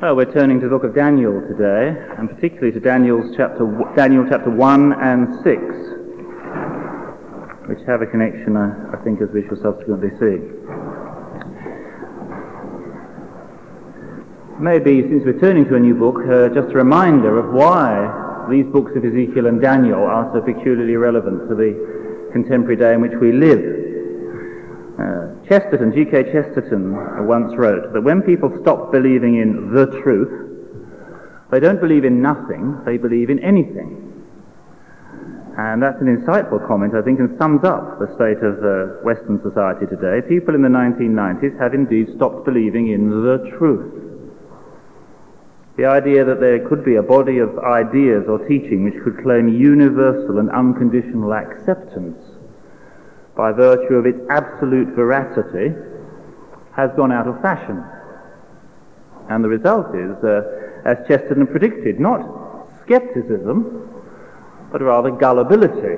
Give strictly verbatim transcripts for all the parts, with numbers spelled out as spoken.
Well, we're turning to the book of Daniel today, and particularly to Daniel's chapter, Daniel chapter one and six, which have a connection, I, I think, as we shall subsequently see. Maybe, since we're turning to a new book, uh, just a reminder of why these books of Ezekiel and Daniel are so peculiarly relevant to the contemporary day in which we live. Uh, Chesterton, G K Chesterton once wrote that when people stop believing in the truth, they don't believe in nothing, they believe in anything. And that's an insightful comment, I think, and sums up the state of uh, Western society today. People in the nineteen nineties have indeed stopped believing in the truth. The idea that there could be a body of ideas or teaching which could claim universal and unconditional acceptance by virtue of its absolute veracity has gone out of fashion. And the result is, uh, as Chesterton predicted, not skepticism, but rather gullibility.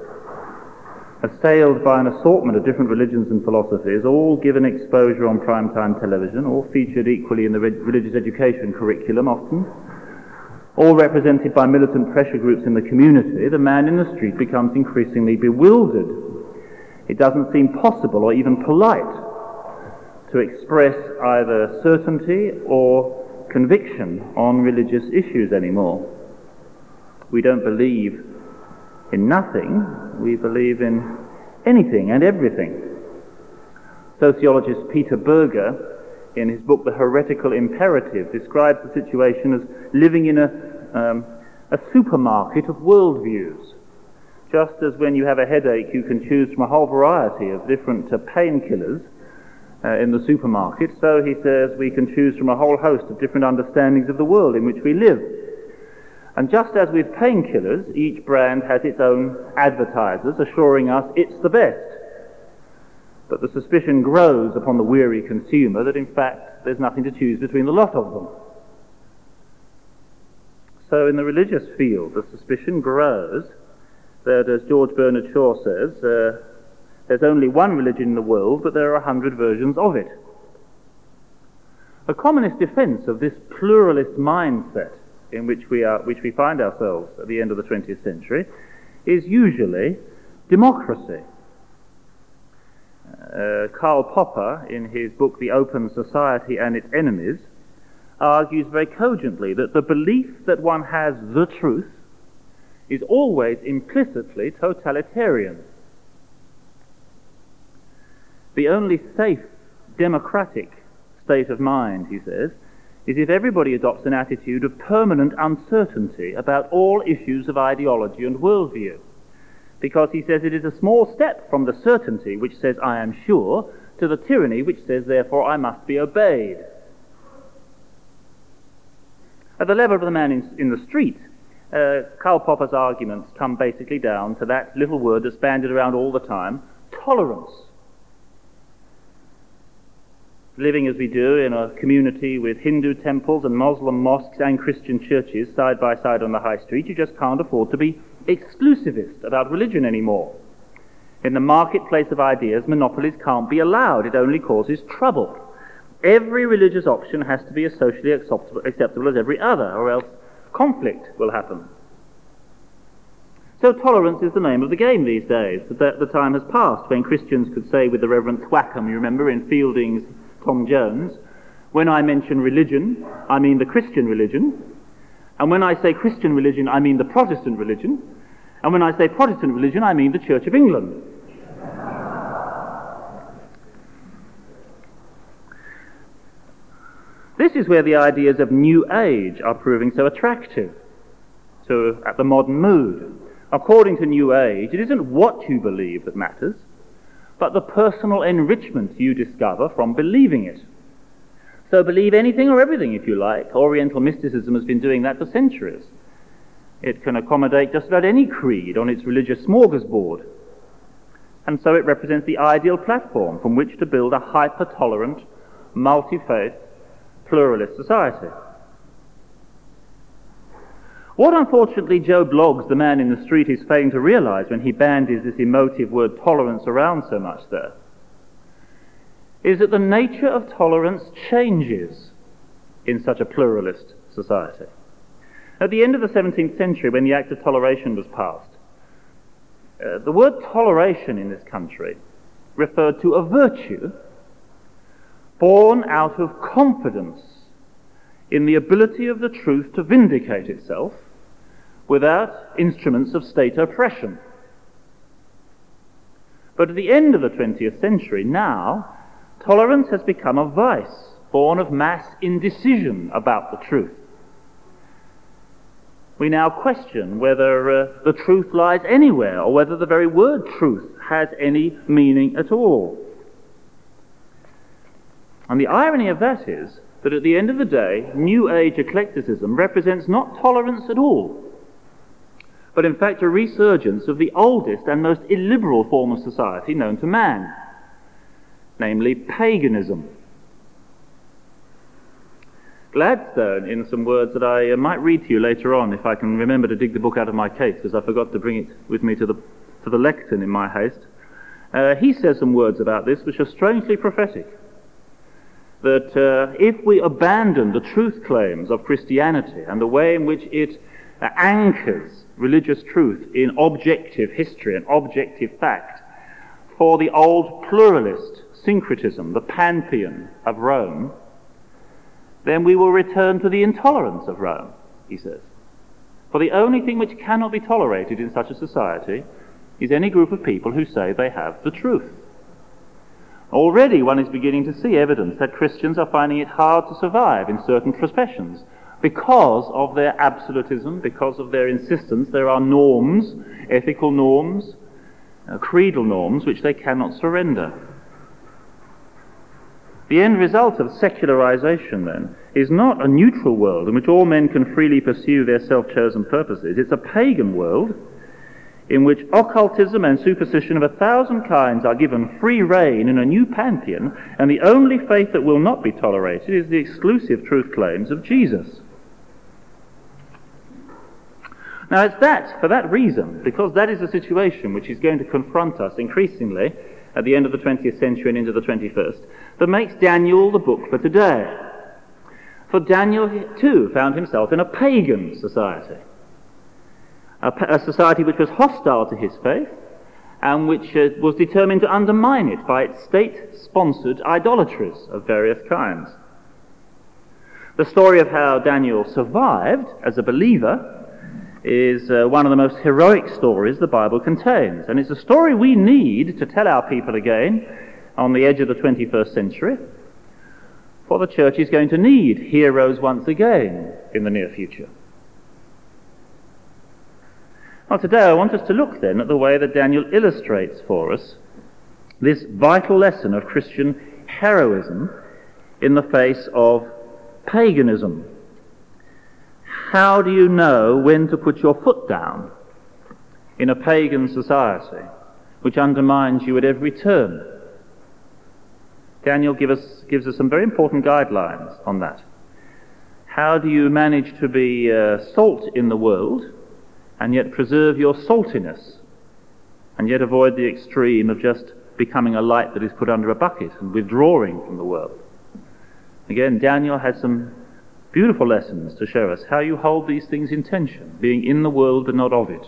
Assailed by an assortment of different religions and philosophies, all given exposure on primetime television, all featured equally in the re- religious education curriculum often, all represented by militant pressure groups in the community, the man in the street becomes increasingly bewildered. It doesn't seem possible or even polite to express either certainty or conviction on religious issues anymore. We don't believe in nothing, we believe in anything and everything. Sociologist Peter Berger, in his book The Heretical Imperative, describes the situation as living in a, um, a supermarket of worldviews. Just as when you have a headache, you can choose from a whole variety of different uh, painkillers uh, in the supermarket, so he says we can choose from a whole host of different understandings of the world in which we live. And just as with painkillers, each brand has its own advertisers assuring us it's the best. But the suspicion grows upon the weary consumer that in fact there's nothing to choose between the lot of them. So in the religious field, the suspicion grows that, as George Bernard Shaw says, uh, there's only one religion in the world, but there are a hundred versions of it. A commonist defense of this pluralist mindset in which we are, which we find ourselves at the end of the twentieth century, is usually democracy. Uh, Karl Popper, in his book The Open Society and Its Enemies, argues very cogently that the belief that one has the truth is always implicitly totalitarian. The only safe democratic state of mind, he says, is if everybody adopts an attitude of permanent uncertainty about all issues of ideology and worldview. Because, he says, it is a small step from the certainty which says I am sure to the tyranny which says therefore I must be obeyed. At the level of the man in, in the street, uh, Karl Popper's arguments come basically down to that little word that's bandied around all the time, tolerance. Living as we do in a community with Hindu temples and Muslim mosques and Christian churches side by side on the high street, you just can't afford to be exclusivist about religion anymore. In the marketplace of ideas, monopolies can't be allowed. It only causes trouble. Every religious option has to be as socially acceptable, acceptable as every other, or else conflict will happen. So tolerance is the name of the game these days. The, the time has passed when Christians could say with the Reverend Thwackum, you remember, in Fielding's Tom Jones, when I mention religion, I mean the Christian religion, and when I say Christian religion, I mean the Protestant religion, and when I say Protestant religion, I mean the Church of England. This is where the ideas of New Age are proving so attractive to at the modern mood. According to New Age, it isn't what you believe that matters, but the personal enrichment you discover from believing it. So believe anything or everything if you like. Oriental mysticism has been doing that for centuries. It can accommodate just about any creed on its religious smorgasbord. And so it represents the ideal platform from which to build a hyper-tolerant, multi-faith, pluralist society. What unfortunately Joe Bloggs, the man in the street, is failing to realize when he bandies this emotive word tolerance around so much there, is that the nature of tolerance changes in such a pluralist society. At the end of the seventeenth century, when the Act of Toleration was passed, uh, the word toleration in this country referred to a virtue born out of confidence in the ability of the truth to vindicate itself without instruments of state oppression. But at the end of the twentieth century, now, tolerance has become a vice born of mass indecision about the truth. We now question whether uh, the truth lies anywhere, or whether the very word truth has any meaning at all. And the irony of that is that at the end of the day, New Age eclecticism represents not tolerance at all, but in fact a resurgence of the oldest and most illiberal form of society known to man, namely paganism. Gladstone, in some words that I uh, might read to you later on, if I can remember to dig the book out of my case, because I forgot to bring it with me to the, to the lectern in my haste, uh, he says some words about this which are strangely prophetic. That uh, if we abandon the truth claims of Christianity and the way in which it uh, anchors religious truth in objective history and objective fact for the old pluralist syncretism, the pantheon of Rome, then we will return to the intolerance of Rome, he says. For the only thing which cannot be tolerated in such a society is any group of people who say they have the truth. Already one is beginning to see evidence that Christians are finding it hard to survive in certain professions because of their absolutism, because of their insistence. There are norms, ethical norms, uh, creedal norms, which they cannot surrender. The end result of secularization, then, is not a neutral world in which all men can freely pursue their self-chosen purposes. It's a pagan world in which occultism and superstition of a thousand kinds are given free rein in a new pantheon, and the only faith that will not be tolerated is the exclusive truth claims of Jesus. Now it's that, for that reason, because that is a situation which is going to confront us increasingly at the end of the twentieth century and into the twenty-first, that makes Daniel the book for today. For Daniel, too, found himself in a pagan society, a, a society which was hostile to his faith and which uh, was determined to undermine it by its state-sponsored idolatries of various kinds. The story of how Daniel survived as a believer is uh, one of the most heroic stories the Bible contains. And it's a story we need to tell our people again on the edge of the twenty-first century, for the church is going to need heroes once again in the near future. Well, today I want us to look then at the way that Daniel illustrates for us this vital lesson of Christian heroism in the face of paganism. How do you know when to put your foot down in a pagan society which undermines you at every turn? Daniel give us, gives us some very important guidelines on that. How do you manage to be uh, salt in the world and yet preserve your saltiness and yet avoid the extreme of just becoming a light that is put under a bucket and withdrawing from the world? Again, Daniel has some beautiful lessons to show us how you hold these things in tension, being in the world but not of it.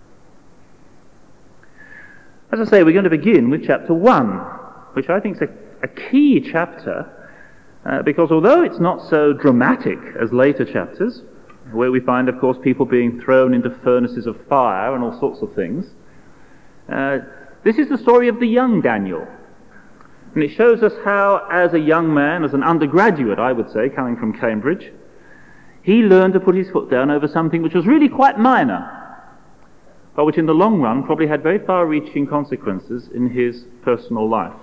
As I say, we're going to begin with chapter one, which I think is a, a key chapter, uh, because although it's not so dramatic as later chapters, where we find, of course, people being thrown into furnaces of fire and all sorts of things, uh, this is the story of the young Daniel. And it shows us how, as a young man, as an undergraduate, I would say, coming from Cambridge, he learned to put his foot down over something which was really quite minor, but which in the long run probably had very far-reaching consequences in his personal life.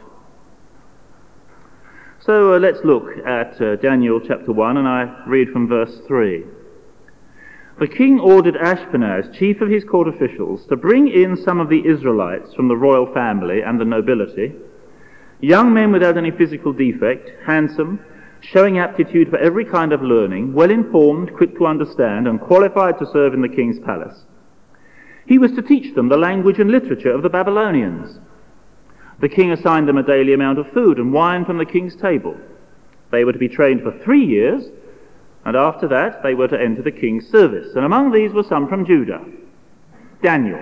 So uh, let's look at uh, Daniel chapter one, and I read from verse three. The king ordered Ashpenaz, chief of his court officials, to bring in some of the Israelites from the royal family and the nobility, young men without any physical defect, handsome, showing aptitude for every kind of learning, well-informed, quick to understand, and qualified to serve in the king's palace. He was to teach them the language and literature of the Babylonians. The king assigned them a daily amount of food and wine from the king's table. They were to be trained for three years and after that they were to enter the king's service. And among these were some from Judah. Daniel.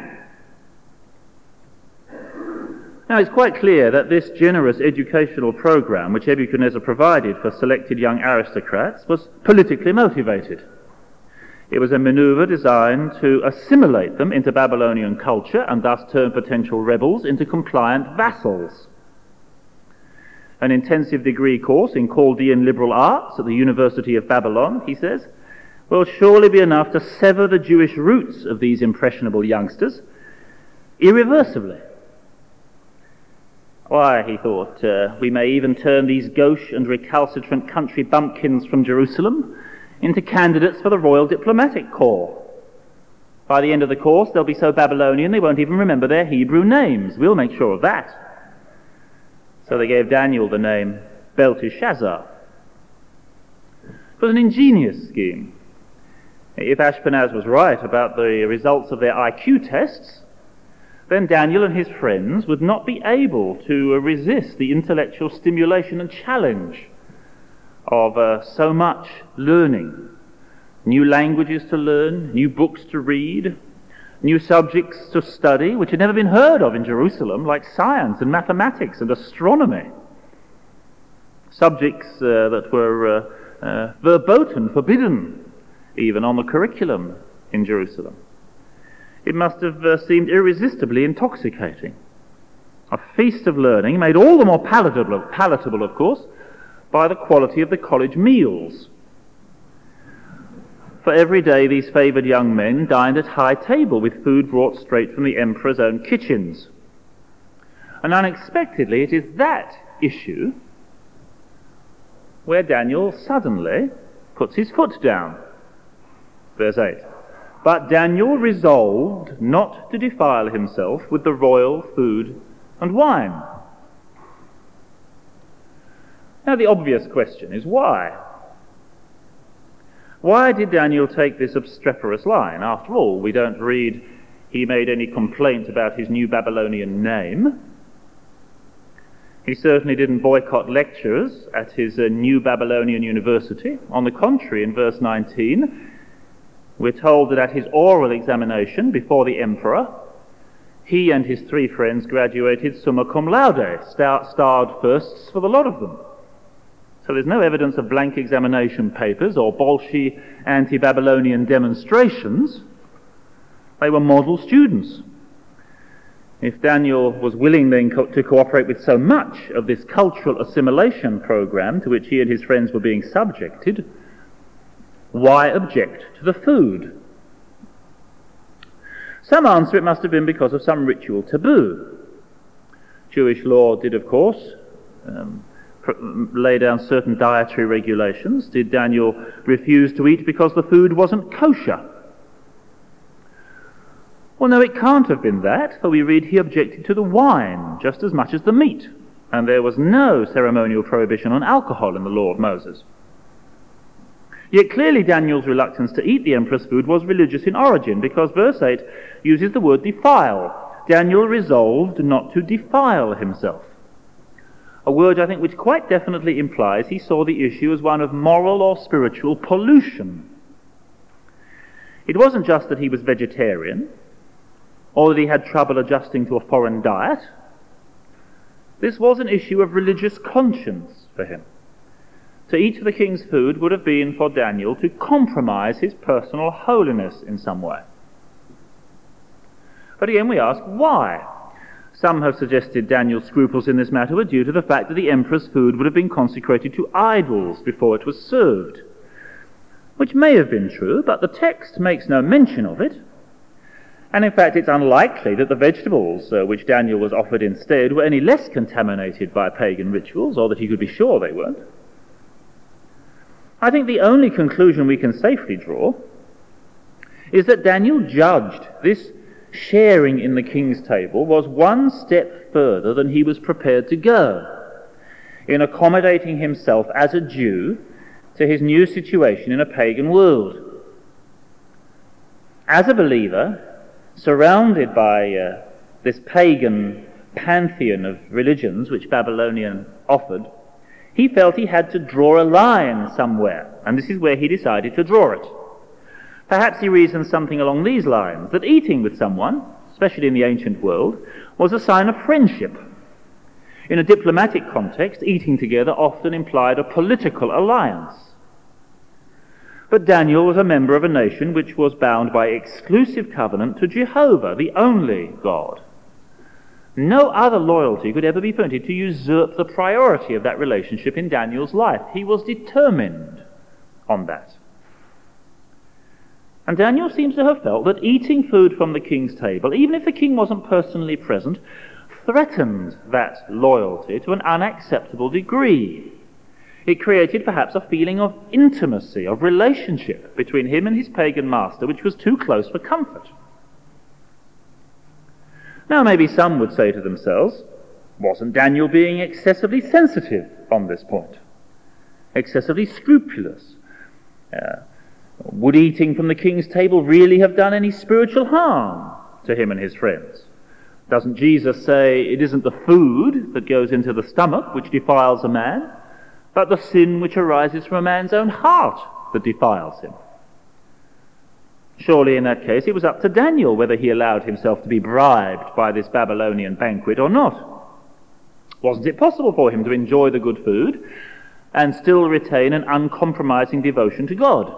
Now it's quite clear that this generous educational program which Nebuchadnezzar provided for selected young aristocrats was politically motivated. It was a maneuver designed to assimilate them into Babylonian culture and thus turn potential rebels into compliant vassals. An intensive degree course in Chaldean liberal arts at the University of Babylon, he says, will surely be enough to sever the Jewish roots of these impressionable youngsters irreversibly. Why, he thought, uh, we may even turn these gauche and recalcitrant country bumpkins from Jerusalem into candidates for the Royal Diplomatic Corps. By the end of the course, they'll be so Babylonian they won't even remember their Hebrew names. We'll make sure of that. So they gave Daniel the name Belteshazzar. It was an ingenious scheme. If Ashpenaz was right about the results of their I Q tests, then Daniel and his friends would not be able to uh, resist the intellectual stimulation and challenge of uh, so much learning. New languages to learn, new books to read, new subjects to study, which had never been heard of in Jerusalem, like science and mathematics and astronomy. Subjects uh, that were uh, uh, verboten, forbidden, even on the curriculum in Jerusalem. It must have uh, seemed irresistibly intoxicating. A feast of learning made all the more palatable, palatable, of course, by the quality of the college meals. For every day these favoured young men dined at high table with food brought straight from the emperor's own kitchens. And unexpectedly it is that issue where Daniel suddenly puts his foot down. Verse eight. But Daniel resolved not to defile himself with the royal food and wine. Now the obvious question is why? Why did Daniel take this obstreperous line? After all, we don't read he made any complaint about his new Babylonian name. He certainly didn't boycott lectures at his uh, new Babylonian university. On the contrary, in verse nineteen, we're told that at his oral examination before the emperor, he and his three friends graduated summa cum laude, star- starred firsts for the lot of them. So there's no evidence of blank examination papers or Bolshevik anti-Babylonian demonstrations. They were model students. If Daniel was willing then co- to cooperate with so much of this cultural assimilation program to which he and his friends were being subjected, why object to the food? Some answer it must have been because of some ritual taboo. Jewish law did, of course, um, pr- lay down certain dietary regulations. Did Daniel refuse to eat because the food wasn't kosher? Well, no, it can't have been that, for we read he objected to the wine just as much as the meat, and there was no ceremonial prohibition on alcohol in the law of Moses. Yet clearly Daniel's reluctance to eat the emperor's food was religious in origin, because verse eight uses the word defile. Daniel resolved not to defile himself. A word, I think, which quite definitely implies he saw the issue as one of moral or spiritual pollution. It wasn't just that he was vegetarian, or that he had trouble adjusting to a foreign diet. This was an issue of religious conscience for him. To eat the king's food would have been for Daniel to compromise his personal holiness in some way. But again we ask, why? Some have suggested Daniel's scruples in this matter were due to the fact that the emperor's food would have been consecrated to idols before it was served. Which may have been true, but the text makes no mention of it. And in fact it's unlikely that the vegetables uh, which Daniel was offered instead were any less contaminated by pagan rituals, or that he could be sure they weren't. I think the only conclusion we can safely draw is that Daniel judged this sharing in the king's table was one step further than he was prepared to go in accommodating himself as a Jew to his new situation in a pagan world. As a believer, surrounded by uh, this pagan pantheon of religions which Babylonian offered, he felt he had to draw a line somewhere, and this is where he decided to draw it. Perhaps he reasoned something along these lines, that eating with someone, especially in the ancient world, was a sign of friendship. In a diplomatic context, eating together often implied a political alliance. But Daniel was a member of a nation which was bound by exclusive covenant to Jehovah, the only God. No other loyalty could ever be permitted to usurp the priority of that relationship in Daniel's life. He was determined on that. And Daniel seems to have felt that eating food from the king's table, even if the king wasn't personally present, threatened that loyalty to an unacceptable degree. It created perhaps a feeling of intimacy, of relationship between him and his pagan master, which was too close for comfort. Now maybe some would say to themselves, wasn't Daniel being excessively sensitive on this point? Excessively scrupulous? Uh, would eating from the king's table really have done any spiritual harm to him and his friends? Doesn't Jesus say it isn't the food that goes into the stomach which defiles a man, but the sin which arises from a man's own heart that defiles him? Surely in that case it was up to Daniel whether he allowed himself to be bribed by this Babylonian banquet or not. Wasn't it possible for him to enjoy the good food and still retain an uncompromising devotion to God?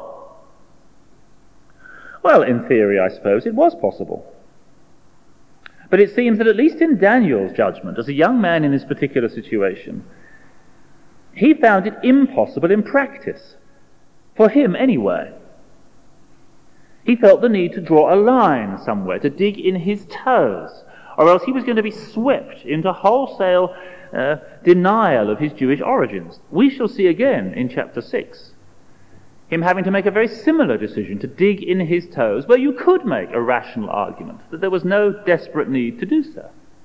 Well, in theory, I suppose it was possible. But it seems that at least in Daniel's judgment, as a young man in this particular situation, he found it impossible in practice, for him anyway. He felt the need to draw a line somewhere, to dig in his toes, or else he was going to be swept into wholesale uh, denial of his Jewish origins. We shall see again in chapter six him having to make a very similar decision, to dig in his toes, where you could make a rational argument that there was no desperate need to do so.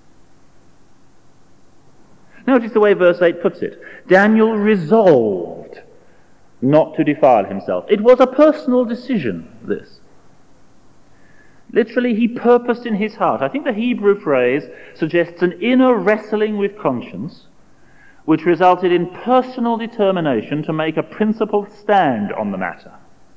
Notice the way verse eight puts it. Daniel resolved not to defile himself. It was a personal decision, this. Literally, he purposed in his heart. I think the Hebrew phrase suggests an inner wrestling with conscience, which resulted in personal determination to make a principled stand on the matter.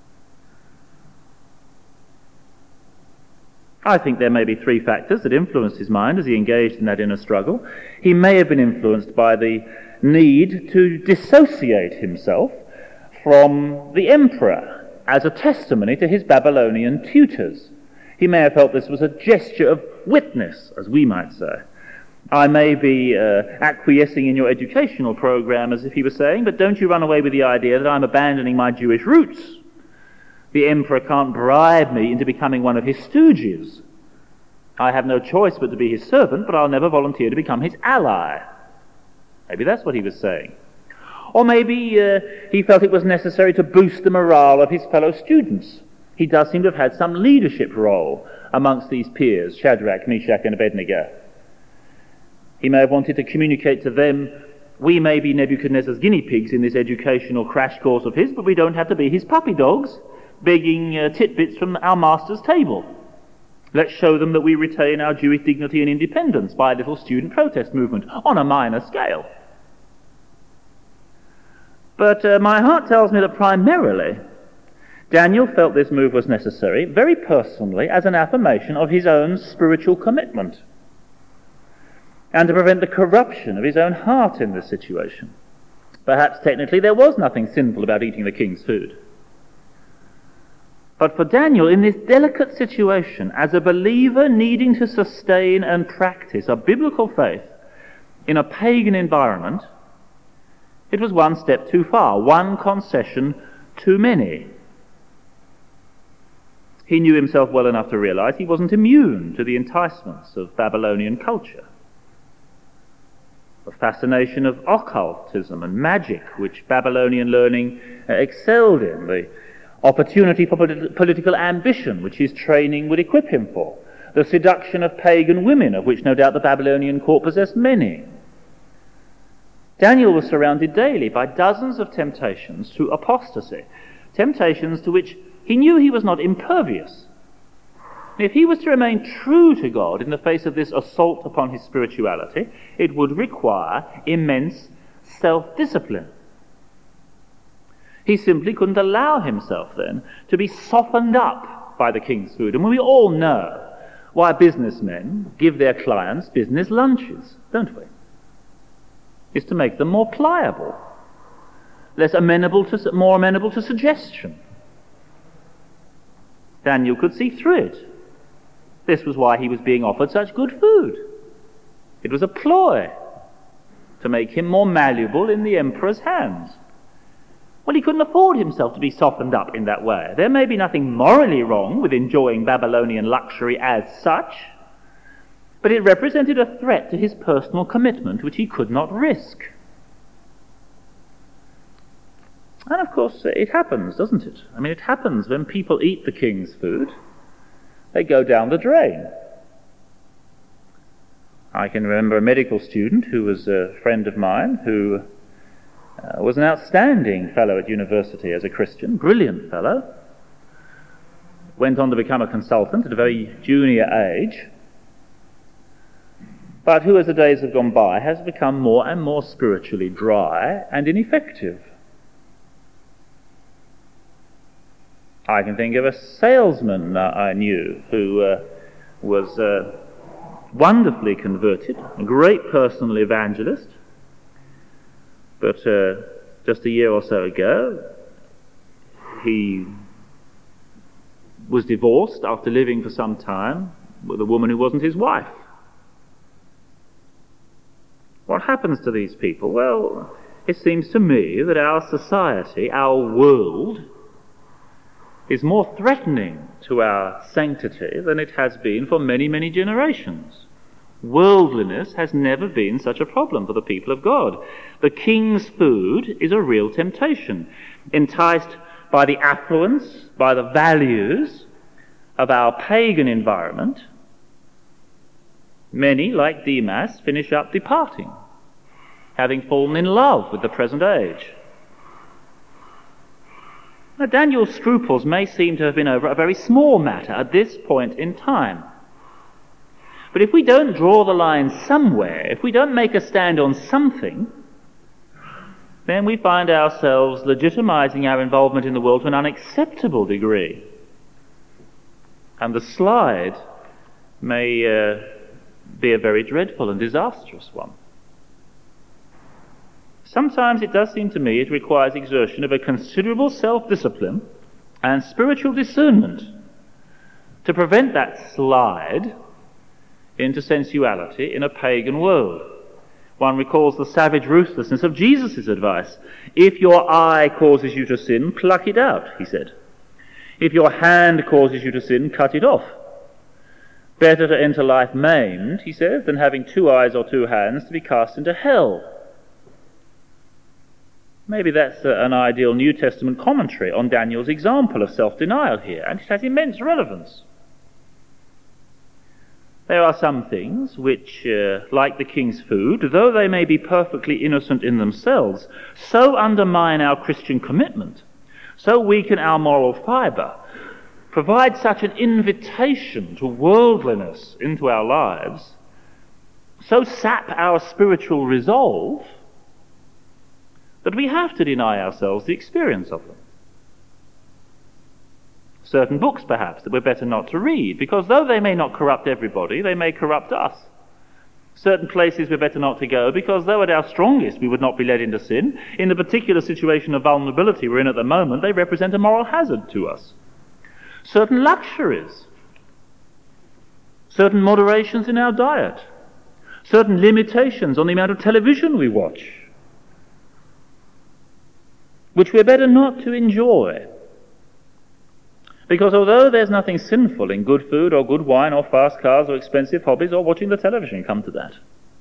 I think there may be three factors that influenced his mind as he engaged in that inner struggle. He may have been influenced by the need to dissociate himself from the emperor as a testimony to his Babylonian tutors. He may have felt this was a gesture of witness, as we might say. I may be uh, acquiescing in your educational program, as if he was saying, but don't you run away with the idea that I'm abandoning my Jewish roots. The emperor can't bribe me into becoming one of his stooges. I have no choice but to be his servant, but I'll never volunteer to become his ally. Maybe that's what he was saying. Or maybe uh, he felt it was necessary to boost the morale of his fellow students. He does seem to have had some leadership role amongst these peers, Shadrach, Meshach, and Abednego. He may have wanted to communicate to them, we may be Nebuchadnezzar's guinea pigs in this educational crash course of his, but we don't have to be his puppy dogs, begging uh, titbits from our master's table. Let's show them that we retain our Jewish dignity and independence by a little student protest movement on a minor scale. But uh, my heart tells me that primarily Daniel felt this move was necessary, very personally, as an affirmation of his own spiritual commitment, and to prevent the corruption of his own heart in this situation. Perhaps technically there was nothing sinful about eating the king's food. But for Daniel, in this delicate situation, as a believer needing to sustain and practice a biblical faith in a pagan environment, it was one step too far, one concession too many. He knew himself well enough to realize he wasn't immune to the enticements of Babylonian culture. The fascination of occultism and magic, which Babylonian learning uh, excelled in, the opportunity for polit- political ambition, which his training would equip him for, the seduction of pagan women, of which no doubt the Babylonian court possessed many. Daniel was surrounded daily by dozens of temptations to apostasy, temptations to which he knew he was not impervious. If he was to remain true to God in the face of this assault upon his spirituality, it would require immense self-discipline. He simply couldn't allow himself then to be softened up by the king's food. And we all know why businessmen give their clients business lunches, don't we? It's to make them more pliable, less amenable to, more amenable to suggestion. Daniel could see through it. This was why he was being offered such good food. It was a ploy to make him more malleable in the emperor's hands. Well, he couldn't afford himself to be softened up in that way. There may be nothing morally wrong with enjoying Babylonian luxury as such, but it represented a threat to his personal commitment which he could not risk. And of course, it happens, doesn't it? I mean, it happens when people eat the king's food. They go down the drain. I can remember a medical student who was a friend of mine who uh, was an outstanding fellow at university as a Christian, brilliant fellow, went on to become a consultant at a very junior age, but who, as the days have gone by, has become more and more spiritually dry and ineffective. I can think of a salesman uh, I knew who uh, was uh, wonderfully converted, a great personal evangelist, but uh, just a year or so ago he was divorced after living for some time with a woman who wasn't his wife. What happens to these people? Well, it seems to me that our society, our world, is more threatening to our sanctity than it has been for many, many generations. Worldliness has never been such a problem for the people of God. The king's food is a real temptation. Enticed by the affluence, by the values of our pagan environment, many, like Demas, finish up departing, having fallen in love with the present age. Now, Daniel's scruples may seem to have been over a very small matter at this point in time. But if we don't draw the line somewhere, if we don't make a stand on something, then we find ourselves legitimizing our involvement in the world to an unacceptable degree. And the slide may uh, be a very dreadful and disastrous one. Sometimes it does seem to me it requires exertion of a considerable self-discipline and spiritual discernment to prevent that slide into sensuality in a pagan world. One recalls the savage ruthlessness of Jesus' advice. If your eye causes you to sin, pluck it out, he said. If your hand causes you to sin, cut it off. Better to enter life maimed, he says, than having two eyes or two hands to be cast into hell. Maybe that's uh, an ideal New Testament commentary on Daniel's example of self-denial here, and it has immense relevance. There are some things which, uh, like the king's food, though they may be perfectly innocent in themselves, so undermine our Christian commitment, so weaken our moral fibre, provide such an invitation to worldliness into our lives, so sap our spiritual resolve, that we have to deny ourselves the experience of them. Certain books, perhaps, that we're better not to read, because though they may not corrupt everybody, they may corrupt us. Certain places we're better not to go, because though at our strongest we would not be led into sin, in the particular situation of vulnerability we're in at the moment, they represent a moral hazard to us. Certain luxuries, certain moderations in our diet, certain limitations on the amount of television we watch, which we're better not to enjoy. Because although there's nothing sinful in good food or good wine or fast cars or expensive hobbies or watching the television, come to that,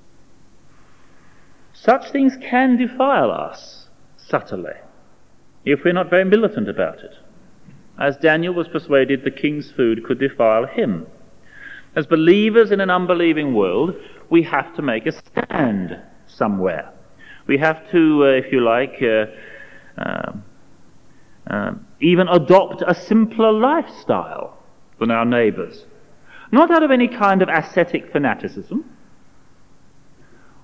such things can defile us subtly if we're not very militant about it. As Daniel was persuaded the king's food could defile him. As believers in an unbelieving world, we have to make a stand somewhere. We have to, uh, if you like, uh, uh, uh, even adopt a simpler lifestyle than our neighbours. Not out of any kind of ascetic fanaticism,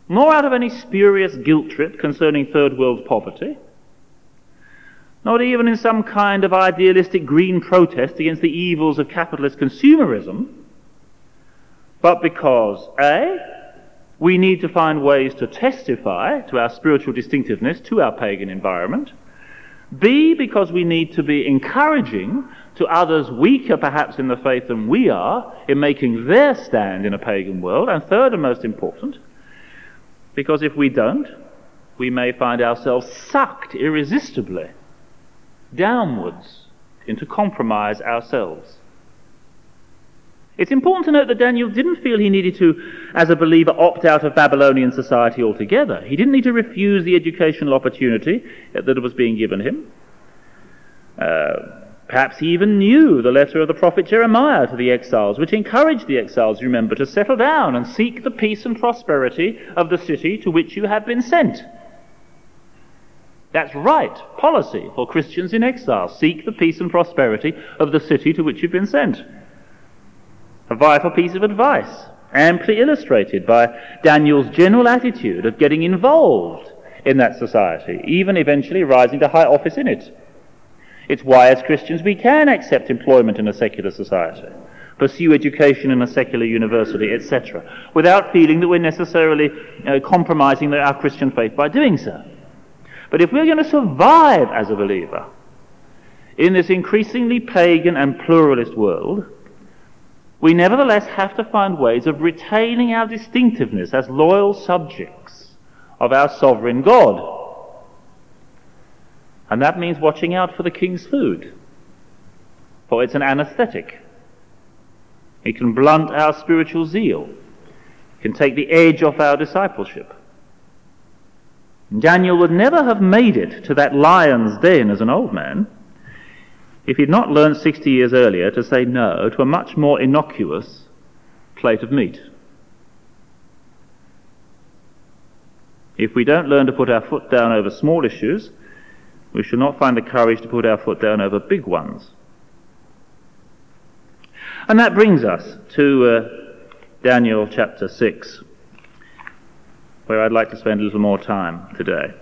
nor out of any spurious guilt trip concerning third world poverty, not even in some kind of idealistic green protest against the evils of capitalist consumerism, but because, A, we need to find ways to testify to our spiritual distinctiveness to our pagan environment, B, because we need to be encouraging to others weaker perhaps in the faith than we are in making their stand in a pagan world, and third and most important, because if we don't, we may find ourselves sucked irresistibly downwards into compromise ourselves. It's important to note that Daniel didn't feel he needed to, as a believer, opt out of Babylonian society altogether. He didn't need to refuse the educational opportunity that was being given him. Uh, perhaps he even knew the letter of the prophet Jeremiah to the exiles, which encouraged the exiles, remember, to settle down and seek the peace and prosperity of the city to which you have been sent. That's right policy for Christians in exile. Seek the peace and prosperity of the city to which you've been sent. A vital piece of advice, amply illustrated by Daniel's general attitude of getting involved in that society, even eventually rising to high office in it. It's why, as Christians, we can accept employment in a secular society, pursue education in a secular university, et cetera, without feeling that we're necessarily uh, compromising our Christian faith by doing so. But if we're going to survive as a believer in this increasingly pagan and pluralist world, we nevertheless have to find ways of retaining our distinctiveness as loyal subjects of our sovereign God. And that means watching out for the king's food, for it's an anesthetic. It can blunt our spiritual zeal, it can take the edge off our discipleship. Daniel would never have made it to that lion's den as an old man if he'd not learned sixty years earlier to say no to a much more innocuous plate of meat. If we don't learn to put our foot down over small issues, we shall not find the courage to put our foot down over big ones. And that brings us to uh, Daniel chapter six, where I'd like to spend a little more time today.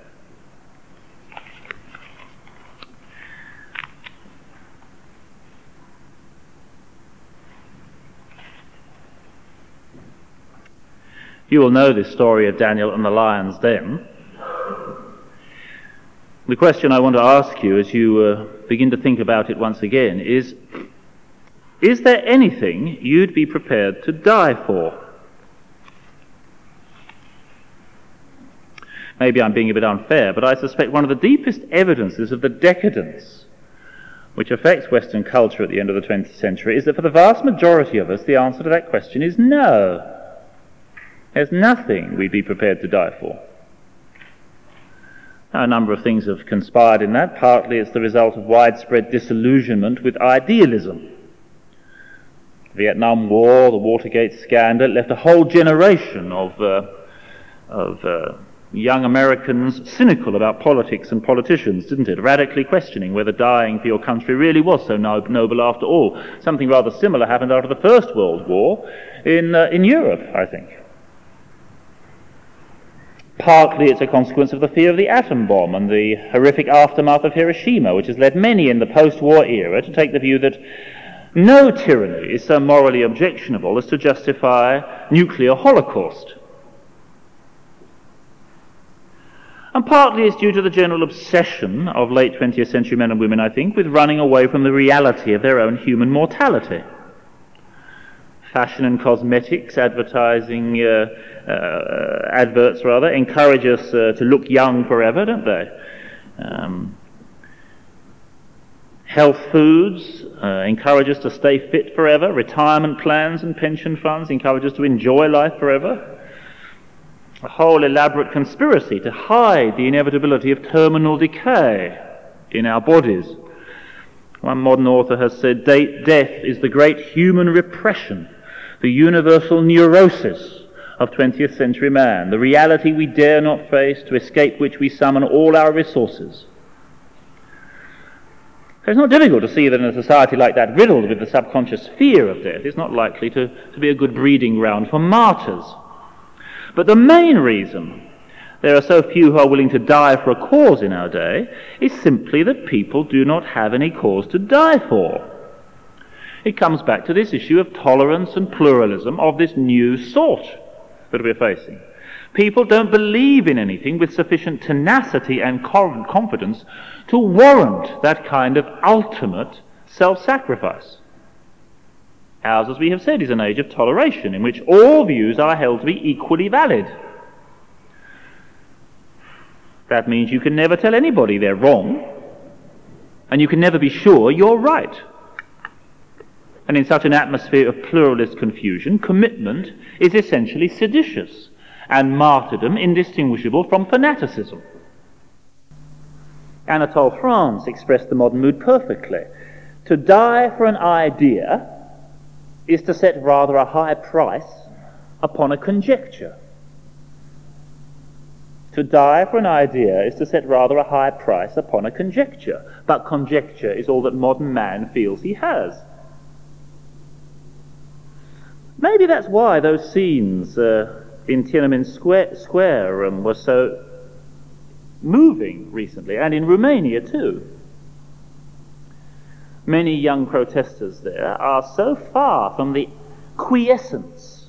You will know this story of Daniel and the lion's den. The question I want to ask you as you uh, begin to think about it once again is, is there anything you'd be prepared to die for? Maybe I'm being a bit unfair, but I suspect one of the deepest evidences of the decadence which affects Western culture at the end of the twentieth century is that for the vast majority of us, the answer to that question is no. There's nothing we'd be prepared to die for. Now, a number of things have conspired in that. Partly it's the result of widespread disillusionment with idealism. The Vietnam War, the Watergate scandal, left a whole generation of, uh, of uh, young Americans cynical about politics and politicians, didn't it? Radically questioning whether dying for your country really was so no- noble after all. Something rather similar happened after the First World War in, uh, in Europe, I think. Partly it's a consequence of the fear of the atom bomb and the horrific aftermath of Hiroshima, which has led many in the post-war era to take the view that no tyranny is so morally objectionable as to justify nuclear holocaust. And partly it's due to the general obsession of late twentieth century men and women, I think, with running away from the reality of their own human mortality. Fashion and cosmetics, advertising, uh, uh, adverts rather, encourage us uh, to look young forever, don't they? Um, health foods uh, encourage us to stay fit forever. Retirement plans and pension funds encourage us to enjoy life forever. A whole elaborate conspiracy to hide the inevitability of terminal decay in our bodies. One modern author has said, death is the great human repression, the universal neurosis of twentieth century man, the reality we dare not face, to escape which we summon all our resources. So it's not difficult to see that in a society like that, riddled with the subconscious fear of death, it's not likely to, to be a good breeding ground for martyrs. But the main reason there are so few who are willing to die for a cause in our day is simply that people do not have any cause to die for. It comes back to this issue of tolerance and pluralism of this new sort that we're facing. People don't believe in anything with sufficient tenacity and confidence to warrant that kind of ultimate self-sacrifice. Ours, as we have said, is an age of toleration in which all views are held to be equally valid. That means you can never tell anybody they're wrong, and you can never be sure you're right. And in such an atmosphere of pluralist confusion, commitment is essentially seditious, and martyrdom indistinguishable from fanaticism. Anatole France expressed the modern mood perfectly. To die for an idea is to set rather a high price upon a conjecture. To die for an idea is to set rather a high price upon a conjecture, but conjecture is all that modern man feels he has. Maybe that's why those scenes uh, in Tiananmen Square, Square um, were so moving recently, and in Romania too. Many young protesters there are so far from the quiescence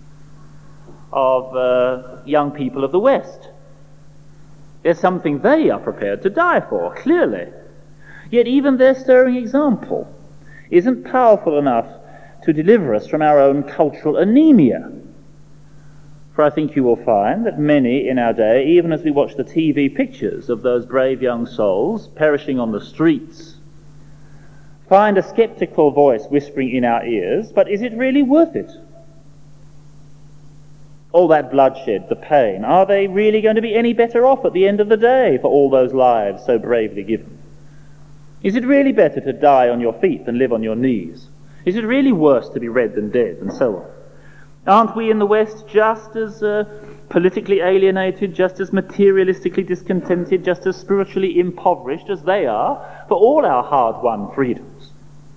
of uh, young people of the West. There's something they are prepared to die for, clearly. Yet even their stirring example isn't powerful enough to deliver us from our own cultural anemia. For I think you will find that many in our day, even as we watch the T V pictures of those brave young souls perishing on the streets, find a sceptical voice whispering in our ears, but is it really worth it? All that bloodshed, the pain, are they really going to be any better off at the end of the day for all those lives so bravely given? Is it really better to die on your feet than live on your knees? Is it really worse to be red than dead, and so on? Aren't we in the West just as uh, politically alienated, just as materialistically discontented, just as spiritually impoverished as they are for all our hard-won freedoms?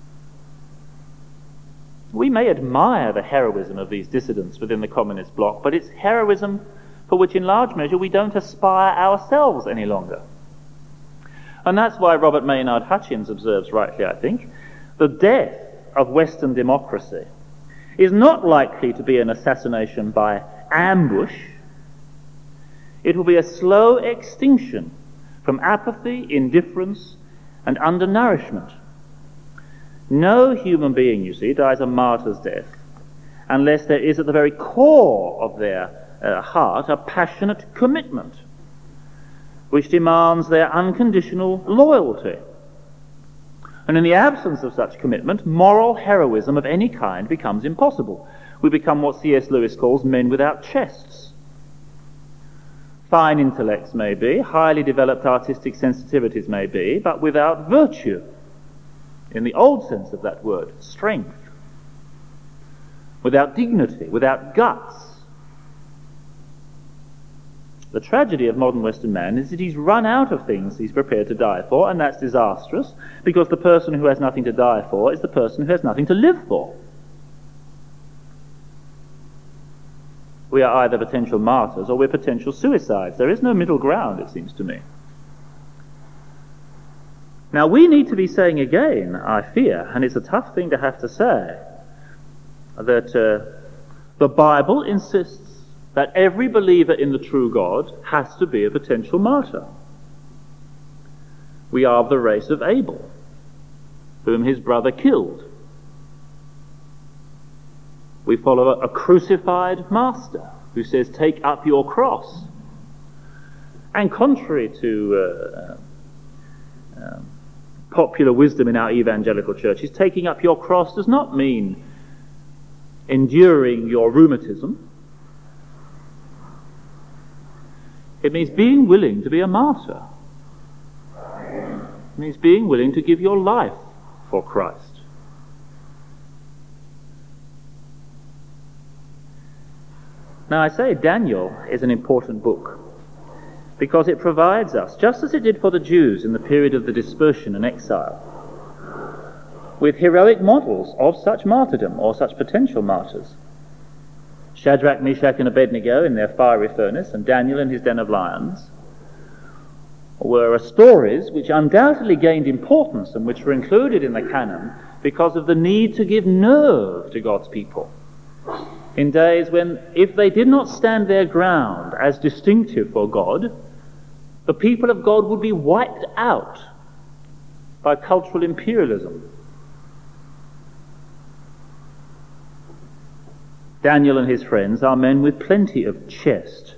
We may admire the heroism of these dissidents within the communist bloc, but it's heroism for which in large measure we don't aspire ourselves any longer. And that's why Robert Maynard Hutchins observes rightly, I think, the death of Western democracy is not likely to be an assassination by ambush. It will be a slow extinction from apathy, indifference, and undernourishment. No human being, you see, dies a martyr's death unless there is at the very core of their uh, heart a passionate commitment which demands their unconditional loyalty. And in the absence of such commitment, moral heroism of any kind becomes impossible. We become what C S Lewis calls men without chests. Fine intellects may be, highly developed artistic sensitivities may be, but without virtue, in the old sense of that word, strength. Without dignity, without guts. The tragedy of modern Western man is that he's run out of things he's prepared to die for, and that's disastrous, because the person who has nothing to die for is the person who has nothing to live for. We are either potential martyrs or we're potential suicides. There is no middle ground, it seems to me. Now, we need to be saying again, I fear, and it's a tough thing to have to say, that uh, the Bible insists that every believer in the true God has to be a potential martyr. We are of the race of Abel, whom his brother killed. We follow a, a crucified master who says, "Take up your cross." And contrary to uh, uh, popular wisdom in our evangelical churches, taking up your cross does not mean enduring your rheumatism. It means being willing to be a martyr. It means being willing to give your life for Christ. Now, I say Daniel is an important book because it provides us, just as it did for the Jews in the period of the dispersion and exile, with heroic models of such martyrdom or such potential martyrs. Shadrach, Meshach and Abednego in their fiery furnace, and Daniel in his den of lions, were stories which undoubtedly gained importance and which were included in the canon because of the need to give nerve to God's people in days when, if they did not stand their ground as distinctive for God, the people of God would be wiped out by cultural imperialism. Daniel and his friends are men with plenty of chest.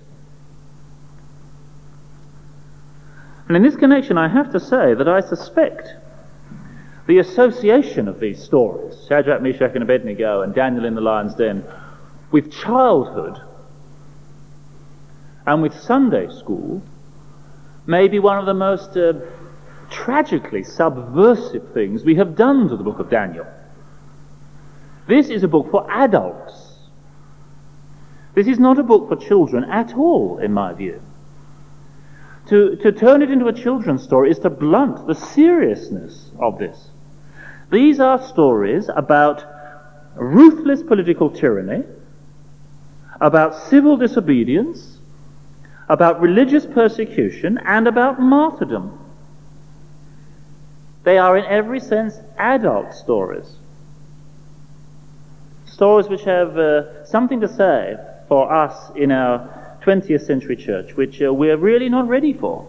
And in this connection, I have to say that I suspect the association of these stories, Shadrach, Meshach and Abednego and Daniel in the lion's den, with childhood and with Sunday school may be one of the most uh, tragically subversive things we have done to the book of Daniel. This is a book for adults. This is not a book for children at all, in my view. To, to turn it into a children's story is to blunt the seriousness of this. These are stories about ruthless political tyranny, about civil disobedience, about religious persecution, and about martyrdom. They are in every sense adult stories. Stories which have uh, something to say for us in our twentieth century church, which uh, we're really not ready for.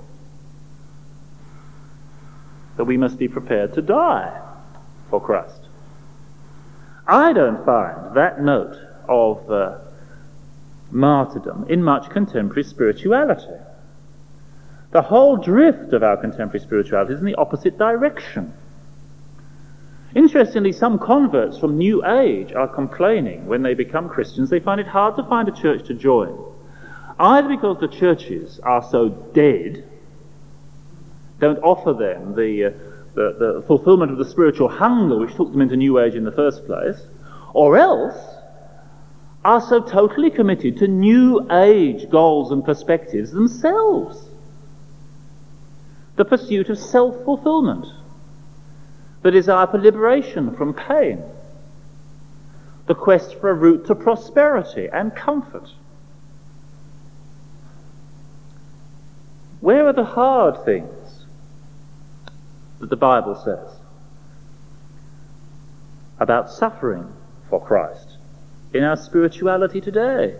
That we must be prepared to die for Christ. I don't find that note of uh, martyrdom in much contemporary spirituality. The whole drift of our contemporary spirituality is in the opposite direction. Interestingly, some converts from New Age are complaining when they become Christians they find it hard to find a church to join, either because the churches are so dead, don't offer them the, uh, the, the fulfillment of the spiritual hunger which took them into New Age in the first place, or else are so totally committed to New Age goals and perspectives themselves. The pursuit of self-fulfillment, the desire for liberation from pain, the quest for a route to prosperity and comfort. Where are the hard things that the Bible says about suffering for Christ in our spirituality today?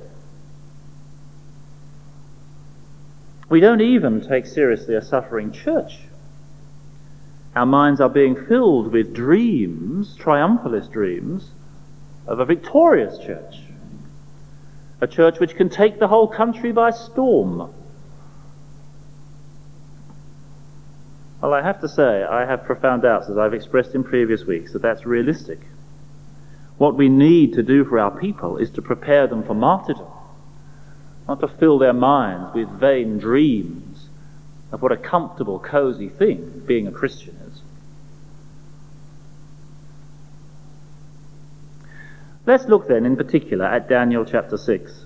We don't even take seriously a suffering church. Our minds are being filled with dreams, triumphalist dreams, of a victorious church. A church which can take the whole country by storm. Well, I have to say, I have profound doubts, as I've expressed in previous weeks, that that's realistic. What we need to do for our people is to prepare them for martyrdom, not to fill their minds with vain dreams of what a comfortable, cosy thing being a Christian is. Let's look then in particular at Daniel chapter six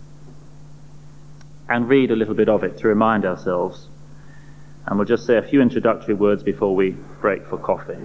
and read a little bit of it to remind ourselves, and we'll just say a few introductory words before we break for coffee.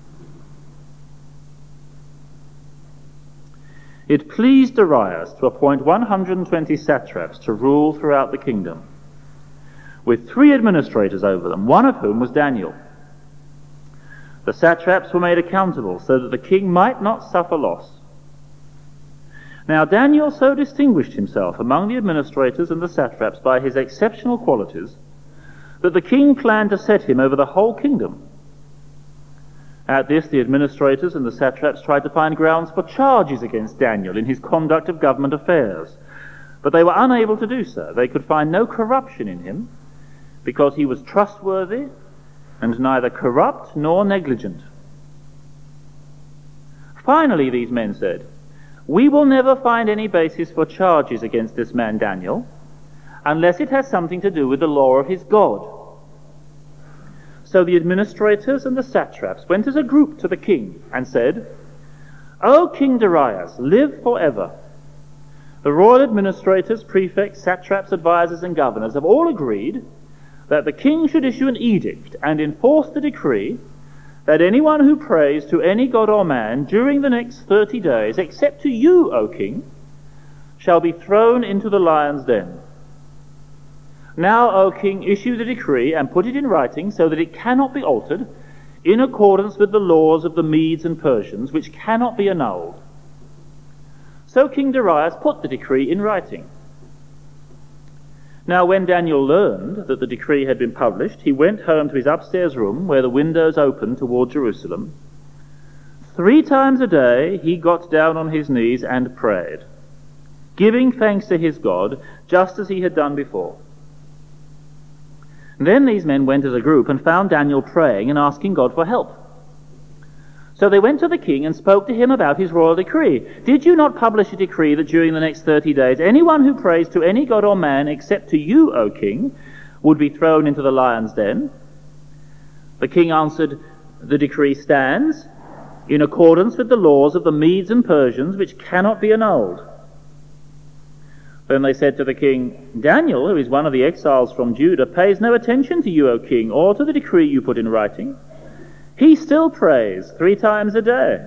It pleased Darius to appoint one hundred twenty satraps to rule throughout the kingdom, with three administrators over them, one of whom was Daniel. The satraps were made accountable so that the king might not suffer loss. Now Daniel so distinguished himself among the administrators and the satraps by his exceptional qualities that the king planned to set him over the whole kingdom. At this, the administrators and the satraps tried to find grounds for charges against Daniel in his conduct of government affairs, but they were unable to do so. They could find no corruption in him, because he was trustworthy and neither corrupt nor negligent. Finally, these men said, "We will never find any basis for charges against this man Daniel, unless it has something to do with the law of his God." So the administrators and the satraps went as a group to the king and said, "O King Darius, live forever. The royal administrators, prefects, satraps, advisors, and governors have all agreed that the king should issue an edict and enforce the decree that anyone who prays to any god or man during the next thirty days, except to you, O king, shall be thrown into the lion's den. Now, O king, issue the decree and put it in writing so that it cannot be altered, in accordance with the laws of the Medes and Persians, which cannot be annulled. So King Darius put the decree in writing. Now when Daniel learned that the decree had been published, he went home to his upstairs room, where the windows opened toward Jerusalem. Three times a day he got down on his knees and prayed, giving thanks to his God, just as he had done before. Then these men went as a group and found Daniel praying and asking God for help. So they went to the king and spoke to him about his royal decree. Did you not publish a decree that during the next thirty days anyone who prays to any god or man except to you, O king, would be thrown into the lion's den? The king answered, the decree stands in accordance with the laws of the Medes and Persians, which cannot be annulled. Then they said to the king, Daniel, who is one of the exiles from Judah, pays no attention to you, O king, or to the decree you put in writing. He still prays three times a day.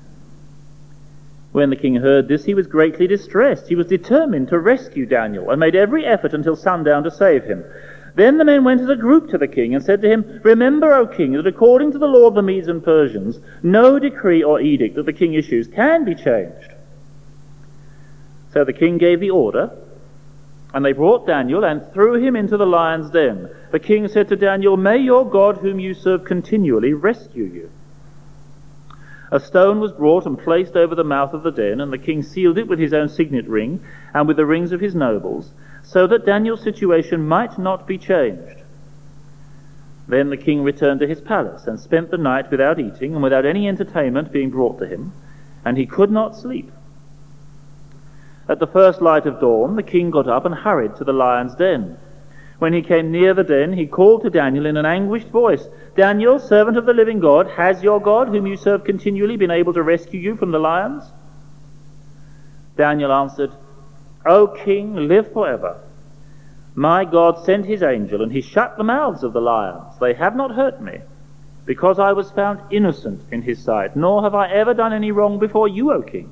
When the king heard this, he was greatly distressed. He was determined to rescue Daniel and made every effort until sundown to save him. Then the men went as a group to the king and said to him, Remember, O king, that according to the law of the Medes and Persians, no decree or edict that the king issues can be changed. So the king gave the order, and they brought Daniel and threw him into the lion's den. The king said to Daniel, May your God, whom you serve continually, rescue you. A stone was brought and placed over the mouth of the den, and the king sealed it with his own signet ring and with the rings of his nobles, so that Daniel's situation might not be changed. Then the king returned to his palace and spent the night without eating and without any entertainment being brought to him, and he could not sleep. At the first light of dawn, the king got up and hurried to the lion's den. When he came near the den, he called to Daniel in an anguished voice, Daniel, servant of the living God, has your God, whom you serve continually, been able to rescue you from the lions? Daniel answered, O king, live forever. My God sent his angel, and he shut the mouths of the lions. They have not hurt me, because I was found innocent in his sight, nor have I ever done any wrong before you, O king.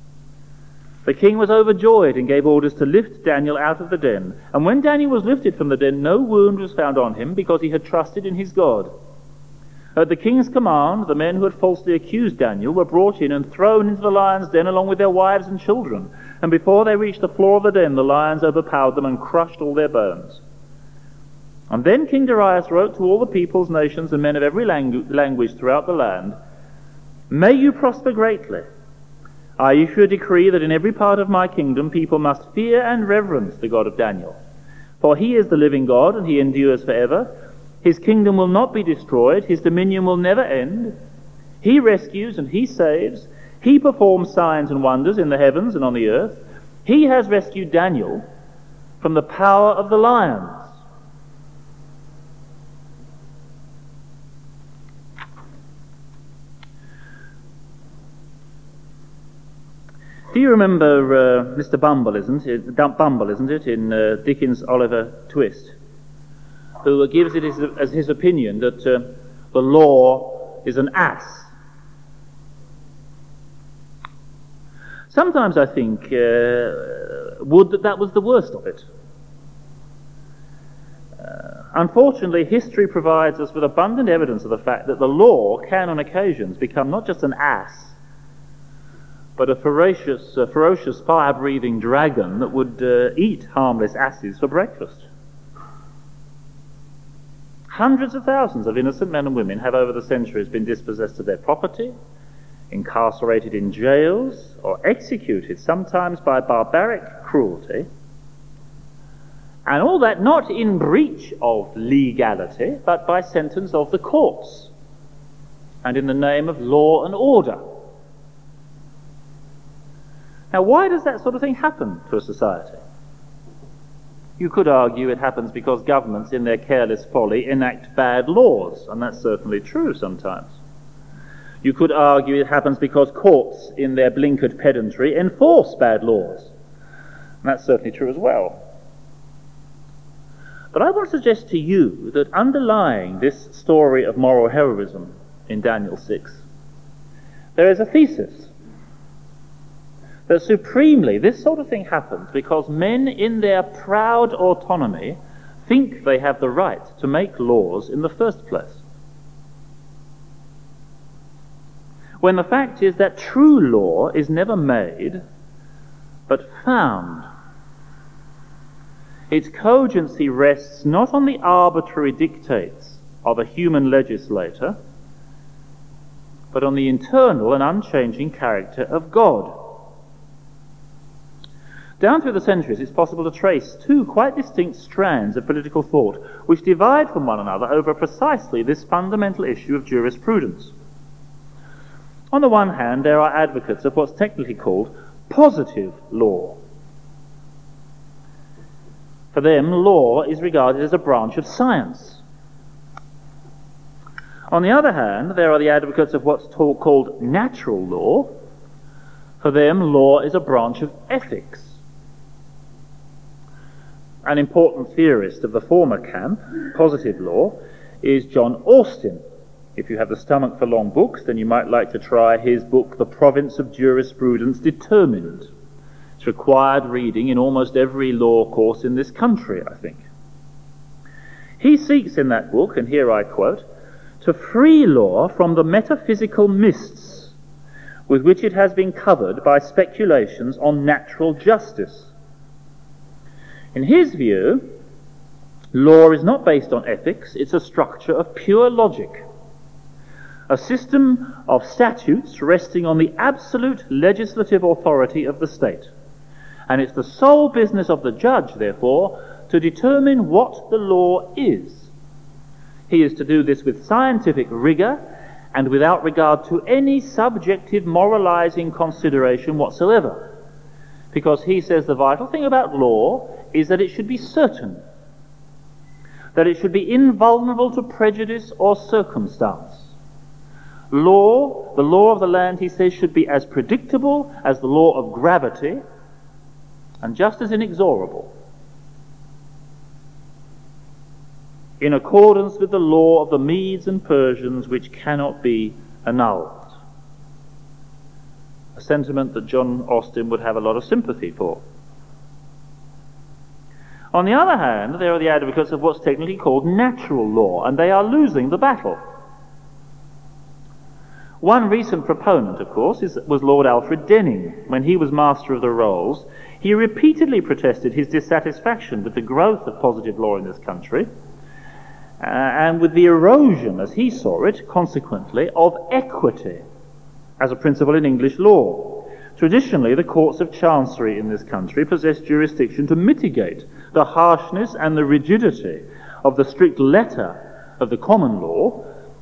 The king was overjoyed and gave orders to lift Daniel out of the den. And when Daniel was lifted from the den, no wound was found on him, because he had trusted in his God. At the king's command, the men who had falsely accused Daniel were brought in and thrown into the lion's den along with their wives and children. And before they reached the floor of the den, the lions overpowered them and crushed all their bones. And then King Darius wrote to all the peoples, nations, and men of every langu- language throughout the land, May you prosper greatly. I issue a decree that in every part of my kingdom people must fear and reverence the God of Daniel. For he is the living God, and he endures forever. His kingdom will not be destroyed. His dominion will never end. He rescues and he saves. He performs signs and wonders in the heavens and on the earth. He has rescued Daniel from the power of the lions. Do you remember uh, Mister Bumble, isn't it? Bumble, isn't it, in uh, Dickens' Oliver Twist, who gives it as, as his opinion that uh, the law is an ass. Sometimes I think, uh, would that that was the worst of it. Uh, unfortunately, history provides us with abundant evidence of the fact that the law can on occasions become not just an ass, but a ferocious, uh, ferocious fire-breathing dragon that would uh, eat harmless asses for breakfast. Hundreds of thousands of innocent men and women have over the centuries been dispossessed of their property, incarcerated in jails, or executed, sometimes by barbaric cruelty, and all that not in breach of legality, but by sentence of the courts, and in the name of law and order. Now, why does that sort of thing happen to a society? You could argue it happens because governments, in their careless folly, enact bad laws, and that's certainly true sometimes. You could argue it happens because courts, in their blinkered pedantry, enforce bad laws, and that's certainly true as well. But I want to suggest to you that underlying this story of moral heroism in Daniel six, there is a thesis. But supremely, this sort of thing happens because men in their proud autonomy think they have the right to make laws in the first place. When the fact is that true law is never made, but found. Its cogency rests not on the arbitrary dictates of a human legislator, but on the internal and unchanging character of God. Down through the centuries, it's possible to trace two quite distinct strands of political thought which divide from one another over precisely this fundamental issue of jurisprudence. On the one hand, there are advocates of what's technically called positive law. For them, law is regarded as a branch of science. On the other hand, there are the advocates of what's talk, called natural law. For them, law is a branch of ethics. An important theorist of the former camp, positive law, is John Austin. If you have the stomach for long books, then you might like to try his book, The Province of Jurisprudence Determined. It's required reading in almost every law course in this country, I think. He seeks in that book, and here I quote, to free law from the metaphysical mists with which it has been covered by speculations on natural justice. In his view, law is not based on ethics, it's a structure of pure logic. A system of statutes resting on the absolute legislative authority of the state. And it's the sole business of the judge, therefore, to determine what the law is. He is to do this with scientific rigor and without regard to any subjective moralizing consideration whatsoever. Because he says the vital thing about law is that it should be certain, that it should be invulnerable to prejudice or circumstance. Law, the law of the land, he says, should be as predictable as the law of gravity and just as inexorable, in accordance with the law of the Medes and Persians, which cannot be annulled. A sentiment that John Austin would have a lot of sympathy for. On the other hand, there are the advocates of what's technically called natural law, and they are losing the battle. One recent proponent, of course, is, was Lord Alfred Denning. When he was Master of the Rolls, he repeatedly protested his dissatisfaction with the growth of positive law in this country, uh, and with the erosion, as he saw it, consequently, of equity as a principle in English law. Traditionally, the courts of chancery in this country possess jurisdiction to mitigate the harshness and the rigidity of the strict letter of the common law,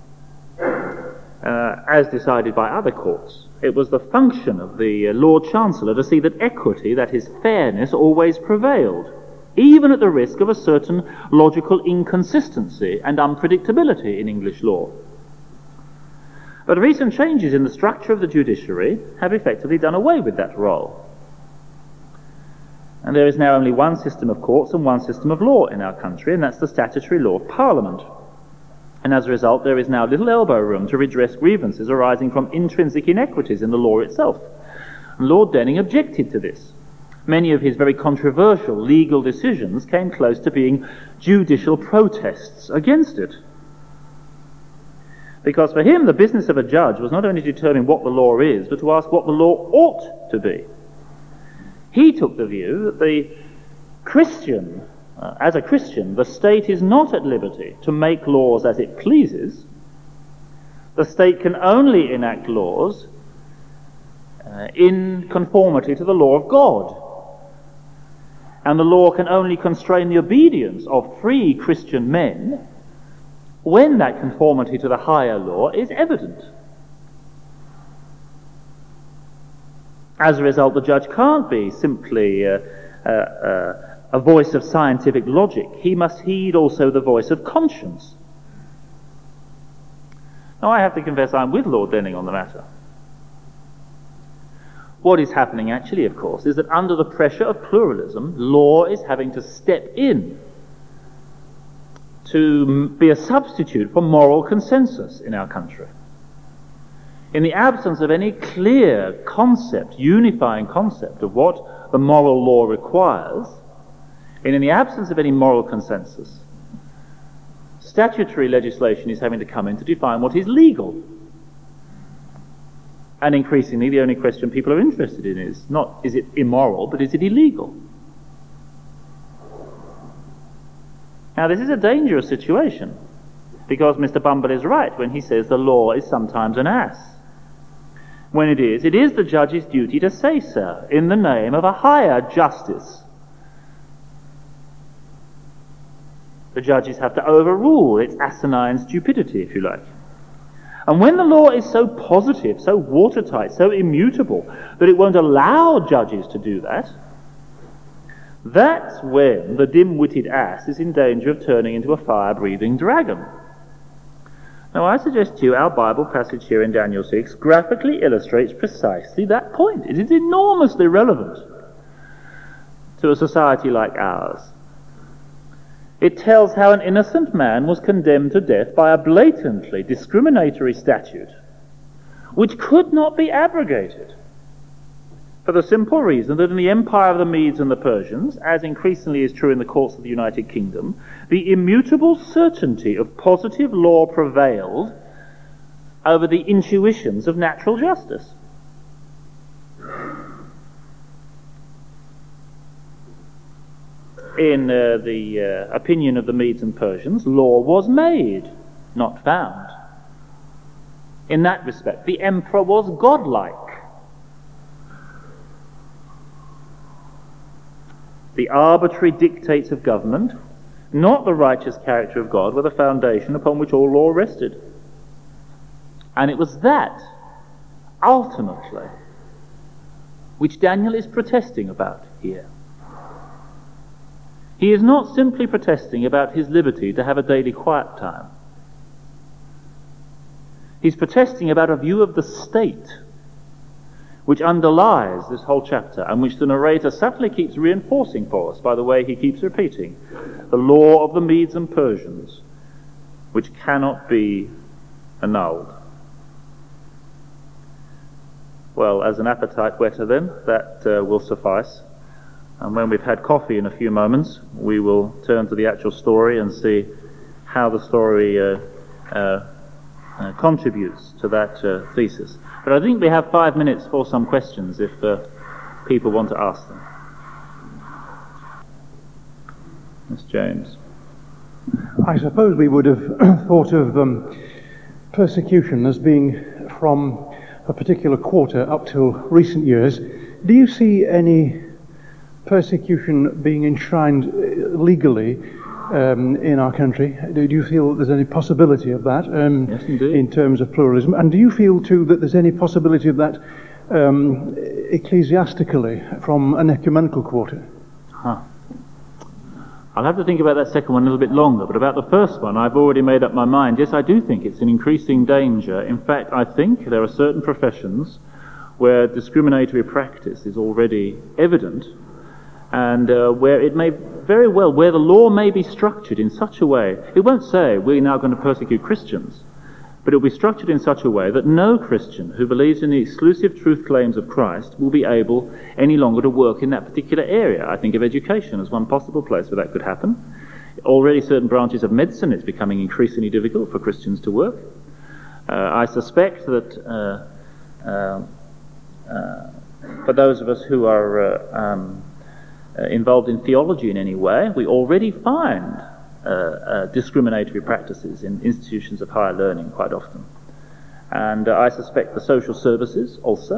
uh, as decided by other courts. It was the function of the uh, Lord Chancellor to see that equity, that is fairness, always prevailed, even at the risk of a certain logical inconsistency and unpredictability in English law. But recent changes in the structure of the judiciary have effectively done away with that role. And there is now only one system of courts and one system of law in our country, and that's the statutory law of Parliament. And as a result, there is now little elbow room to redress grievances arising from intrinsic inequities in the law itself. And Lord Denning objected to this. Many of his very controversial legal decisions came close to being judicial protests against it. Because for him, the business of a judge was not only to determine what the law is, but to ask what the law ought to be. He took the view that the Christian, uh, as a Christian, the state is not at liberty to make laws as it pleases. The state can only enact laws uh, in conformity to the law of God. And the law can only constrain the obedience of free Christian men when that conformity to the higher law is evident. As a result, the judge can't be simply uh, uh, uh, a voice of scientific logic. He must heed also the voice of conscience. Now, I have to confess I'm with Lord Denning on the matter. What is happening actually, of course, is that under the pressure of pluralism, law is having to step in to be a substitute for moral consensus in our country. in the absence of any clear concept, unifying concept of what the moral law requires, and in the absence of any moral consensus, statutory legislation is having to come in to define what is legal. And increasingly, the only question people are interested in is not, is it immoral, but is it illegal? Now, this is a dangerous situation, because Mister Bumble is right when he says the law is sometimes an ass. When it is, it is the judge's duty to say so, in the name of a higher justice. The judges have to overrule its asinine stupidity, if you like. And when the law is so positive, so watertight, so immutable, that it won't allow judges to do that, that's when the dim-witted ass is in danger of turning into a fire-breathing dragon. Now, I suggest to you our Bible passage here in Daniel six graphically illustrates precisely that point. It is enormously relevant to a society like ours. It tells how an innocent man was condemned to death by a blatantly discriminatory statute which could not be abrogated, for the simple reason that in the empire of the Medes and the Persians, as increasingly is true in the courts of the United Kingdom, the immutable certainty of positive law prevailed over the intuitions of natural justice. In uh, the uh, opinion of the Medes and Persians, law was made, not found. In that respect, the emperor was godlike. The arbitrary dictates of government, not the righteous character of God, were the foundation upon which all law rested. And it was that, ultimately, which Daniel is protesting about here. He is not simply protesting about his liberty to have a daily quiet time. He's protesting about a view of the state which underlies this whole chapter, and which the narrator subtly keeps reinforcing for us by the way he keeps repeating. The law of the Medes and Persians, which cannot be annulled. Well, as an appetite whetter then, that uh, will suffice. And when we've had coffee in a few moments, we will turn to the actual story and see how the story uh, uh, uh, contributes to that uh, thesis. But I think we have five minutes for some questions if uh, people want to ask them. Miss James. I suppose we would have thought of um, persecution as being from a particular quarter up till recent years. Do you see any persecution being enshrined legally um, in our country? Do you feel there's any possibility of that um, yes, indeed. in terms of pluralism? And do you feel too that there's any possibility of that um, ecclesiastically from an ecumenical quarter? Huh. I'll have to think about that second one a little bit longer, but about the first one I've already made up my mind. Yes, I do think it's an increasing danger. In fact, I think there are certain professions where discriminatory practice is already evident, and uh, where it may very well, where the law may be structured in such a way, it won't say we're now going to persecute Christians, but it will be structured in such a way that no Christian who believes in the exclusive truth claims of Christ will be able any longer to work in that particular area. I think of education as one possible place where that could happen. Already certain branches of medicine, it's becoming increasingly difficult for Christians to work. Uh, I suspect that uh, uh, uh, for those of us who are uh, um, Uh, involved in theology in any way, we already find uh, uh, discriminatory practices in institutions of higher learning quite often. And uh, I suspect the social services also.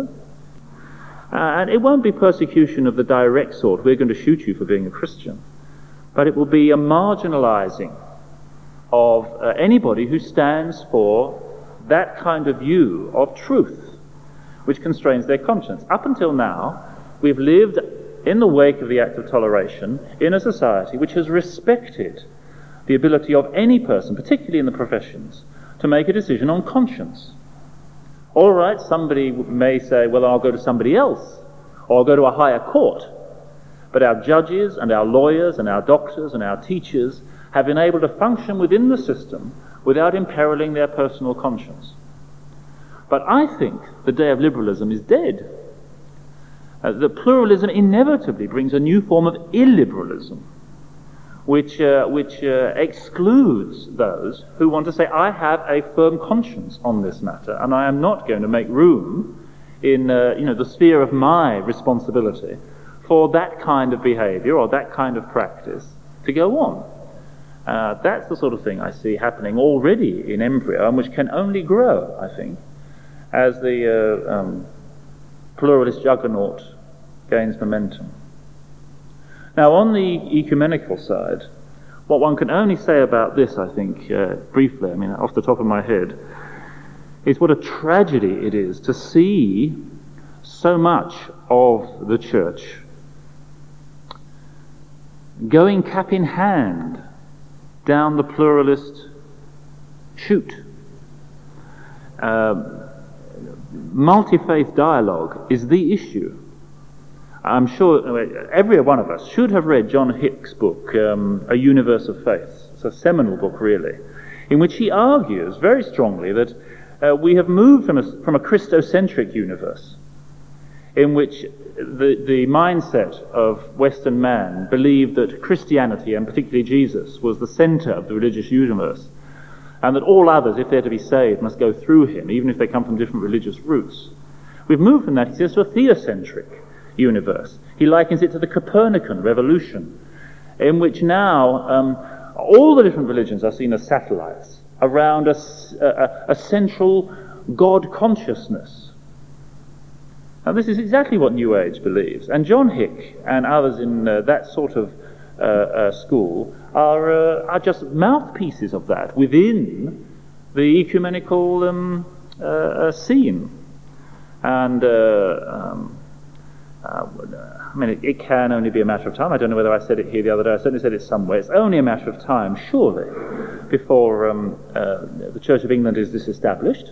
Uh, and it won't be persecution of the direct sort, we're going to shoot you for being a Christian, but it will be a marginalizing of uh, anybody who stands for that kind of view of truth which constrains their conscience. Up until now, we've lived in the wake of the Act of Toleration, in a society which has respected the ability of any person, particularly in the professions, to make a decision on conscience. All right, somebody may say, well, I'll go to somebody else, or I'll go to a higher court. But our judges and our lawyers and our doctors and our teachers have been able to function within the system without imperiling their personal conscience. But I think the day of liberalism is dead. Uh, that pluralism inevitably brings a new form of illiberalism, which, uh, which uh, excludes those who want to say, I have a firm conscience on this matter, and I am not going to make room in uh, you know, the sphere of my responsibility for that kind of behavior or that kind of practice to go on. Uh, that's the sort of thing I see happening already in embryo, and which can only grow, I think, as the uh, um, pluralist juggernaut gains momentum. Now, on the ecumenical side, what one can only say about this, I think, uh, briefly, I mean, off the top of my head, is what a tragedy it is to see so much of the church going cap in hand down the pluralist chute. Um, multi-faith dialogue is the issue. I'm sure every one of us should have read John Hick's book, um, A Universe of Faith. It's a seminal book, really, in which he argues very strongly that uh, we have moved from a, from a Christocentric universe, in which the, the mindset of Western man believed that Christianity, and particularly Jesus, was the center of the religious universe, and that all others, if they're to be saved, must go through him, even if they come from different religious roots. We've moved from that, he says, to a theocentric universe. He likens it to the Copernican revolution, in which now um, all the different religions are seen as satellites around a, a, a central God consciousness. Now, this is exactly what New Age believes, and John Hick and others in uh, that sort of uh, uh, school are uh, are just mouthpieces of that within the ecumenical um, uh, uh, scene, and. Uh, um, Uh, I mean, it, it can only be a matter of time. I don't know whether I said it here the other day. I certainly said it somewhere. It's only a matter of time, surely, before um, uh, the Church of England is disestablished,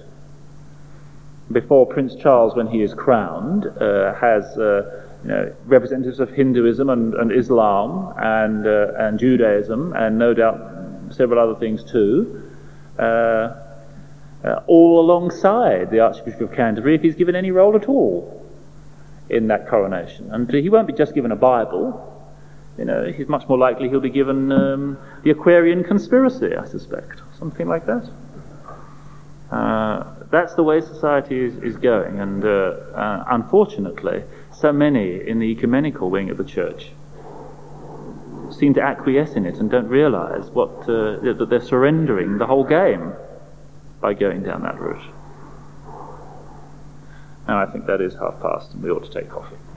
before Prince Charles, when he is crowned, uh, has uh, you know, representatives of Hinduism and, and Islam and uh, and Judaism, and no doubt several other things too, uh, uh, all alongside the Archbishop of Canterbury, if he's given any role at all in that coronation. And he won't be just given a Bible. You know, he's much more likely he'll be given um, the Aquarian conspiracy, I suspect, something like that. Uh, that's the way society is, is going, and uh, uh, unfortunately, so many in the ecumenical wing of the church seem to acquiesce in it and don't realise what uh, that they're surrendering the whole game by going down that route. Now, I think that is half past and we ought to take coffee.